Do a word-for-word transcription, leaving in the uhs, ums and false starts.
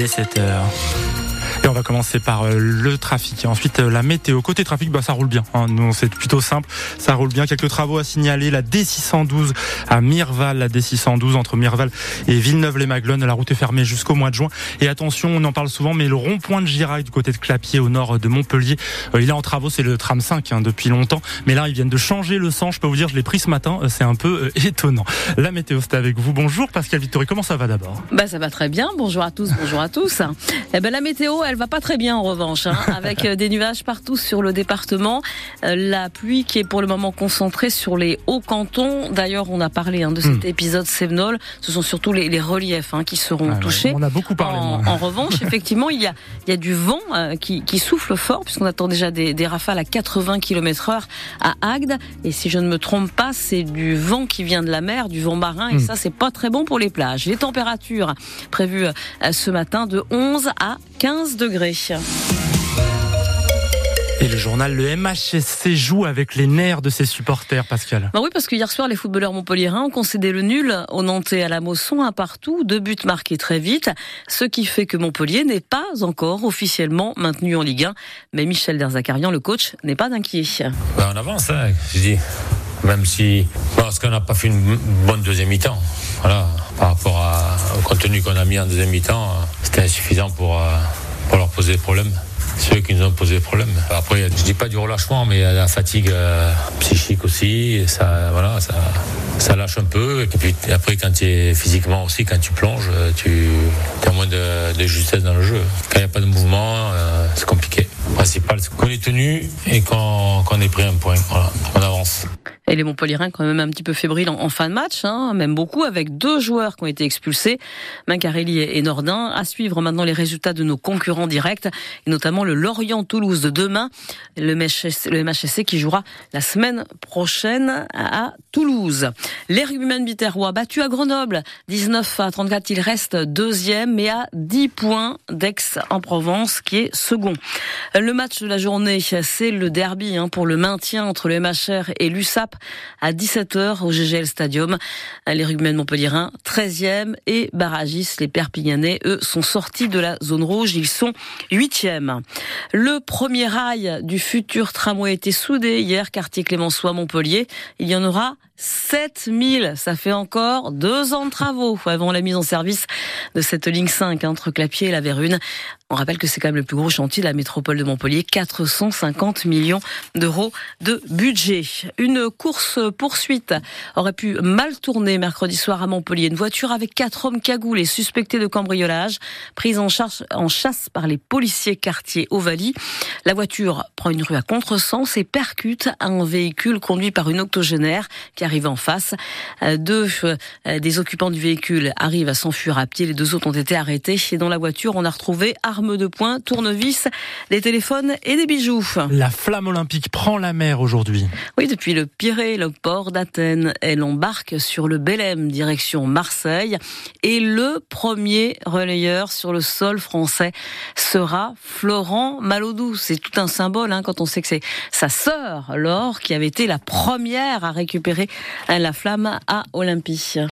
est sept heures. Et on va commencer par euh, le trafic et ensuite euh, la météo. Côté trafic, bah, ça roule bien. Hein. Nous, c'est plutôt simple. Ça roule bien. Quelques travaux à signaler. La D six cent douze à Mirval. La D six cent douze entre Mirval et Villeneuve-les-Maglones. La route est fermée jusqu'au mois de juin. Et attention, on en parle souvent, mais le rond-point de Girail du côté de Clapier au nord de Montpellier, euh, il est en travaux. C'est le tram cinq hein, depuis longtemps. Mais là, ils viennent de changer le sens. Je peux vous dire, je l'ai pris ce matin. Euh, c'est un peu euh, étonnant. La météo, c'est avec vous. Bonjour Pascal Vittori. Comment ça va d'abord ? Bah, ça va très bien. Bonjour à tous. Bonjour à tous. Eh ben, la météo, elle va pas très bien en revanche, hein, avec des nuages partout sur le département. La pluie qui est pour le moment concentrée sur les hauts cantons. D'ailleurs, on a parlé hein, de cet mmh. épisode Cévenol. Ce sont surtout les, les reliefs hein, qui seront ah, touchés. On a beaucoup parlé. En, en revanche, effectivement, il y a, il y a du vent euh, qui, qui souffle fort, puisqu'on attend déjà des, des rafales à quatre-vingts kilomètres heure à Agde. Et si je ne me trompe pas, c'est du vent qui vient de la mer, du vent marin. Et mmh. ça, c'est pas très bon pour les plages. Les températures prévues euh, ce matin de onze à quinze degrés. Et le journal, le M H S C joue avec les nerfs de ses supporters, Pascal. Bah oui, parce que hier soir, les footballeurs montpelliérains ont concédé le nul aux Nantais à la Mosson, un partout, deux buts marqués très vite, ce qui fait que Montpellier n'est pas encore officiellement maintenu en Ligue un. Mais Michel Derzakarian, le coach, n'est pas inquiet. Bah on avance, hein, je dis. Même si, parce qu'on n'a pas fait une bonne deuxième mi-temps. Voilà, par rapport à, au contenu qu'on a mis en deuxième mi-temps, c'était insuffisant pour, pour leur poser des problèmes. C'est eux qui nous ont posé des problèmes. Après, je dis pas du relâchement, mais il y a la fatigue euh, psychique aussi. Et ça, voilà, ça, ça lâche un peu. Et puis après, quand tu es physiquement aussi, quand tu plonges, tu as moins de, de justesse dans le jeu. Quand il n'y a pas de mouvement, euh, c'est compliqué. Le principal, c'est qu'on est tenu et qu'on, qu'on ait pris un point. Voilà, on avance. Et les Montpelliérains quand même un petit peu fébriles en, en fin de match, hein, même beaucoup, avec deux joueurs qui ont été expulsés, Mancarelli et, et Nordin. À suivre maintenant les résultats de nos concurrents directs, et notamment le Lorient-Toulouse de demain, le M H S C qui jouera la semaine prochaine à Toulouse. Les rugbymen biterrois battus à Grenoble, dix-neuf à trente-quatre, il reste deuxième, mais à dix points d'Aix-en-Provence qui est second. Le match de la journée, c'est le derby hein, pour le maintien entre le M H R et l'U S A P à dix-sept heures au G G L Stadium. Les rugbymen montpelliérains, treizième et barragistes, les Perpignanais, eux, sont sortis de la zone rouge. Ils sont huitièmes. Le premier rail du futur tramway a été soudé hier, quartier Clémenceau à Montpellier. Il y en aura sept mille. Ça fait encore deux ans de travaux avant la mise en service de cette ligne cinq entre Clapier et la Vérune. On rappelle que c'est quand même le plus gros chantier de la métropole de Montpellier, quatre cent cinquante millions d'euros de budget. Une course-poursuite aurait pu mal tourner mercredi soir à Montpellier. Une voiture avec quatre hommes cagoulés suspectés de cambriolage, prise en, charge, en chasse par les policiers quartier Ovalie. La voiture prend une rue à contresens et percute un véhicule conduit par une octogénaire qui arrive en face. Deux des occupants du véhicule arrivent à s'enfuir à pied. Les deux autres ont été arrêtés. Et dans la voiture, on a retrouvé armes de poing, tournevis, des téléphones et des bijoux. La flamme olympique prend la mer aujourd'hui. Oui, depuis le Pirée, le port d'Athènes, elle embarque sur le Belém, direction Marseille. Et le premier relayeur sur le sol français sera Florent Malodou. C'est tout un symbole hein, quand on sait que c'est sa sœur, Laure, qui avait été la première à récupérer la flamme à Olympie.